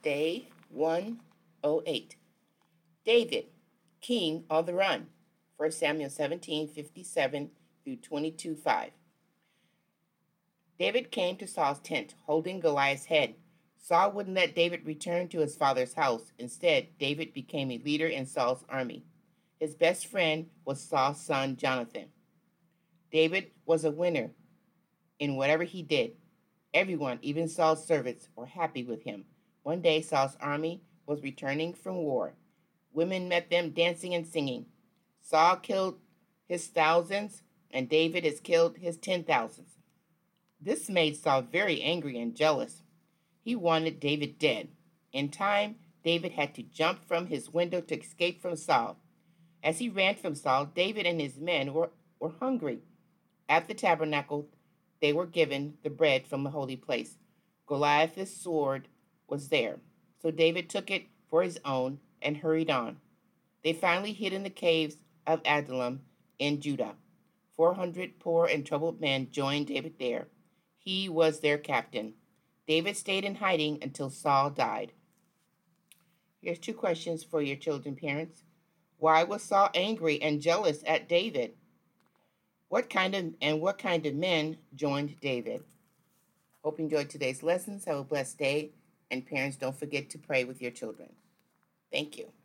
Day 108. David, king on the run. 1 Samuel 17:57 through 22:5. David came to Saul's tent, holding Goliath's head. Saul wouldn't let David return to his father's house. Instead, David became a leader in Saul's army. His best friend was Saul's son Jonathan. David was a winner in whatever he did. Everyone, even Saul's servants, were happy with him. One day, Saul's army was returning from war. Women met them dancing and singing. Saul killed his thousands, and David has killed his 10,000s. This made Saul very angry and jealous. He wanted David dead. In time, David had to jump from his window to escape from Saul. As he ran from Saul, David and his men were hungry. At the tabernacle, they were given the bread from the holy place. Goliath's sword was there, so David took it for his own and hurried on. They finally hid in the caves of Adullam in Judah. 400 poor and troubled men joined David there. He was their captain. David stayed in hiding until Saul died. Here's 2 questions for your children, parents. Why was Saul angry and jealous at David? What kind of men joined David? Hope you enjoyed today's lessons. Have a blessed day. And parents, don't forget to pray with your children. Thank you.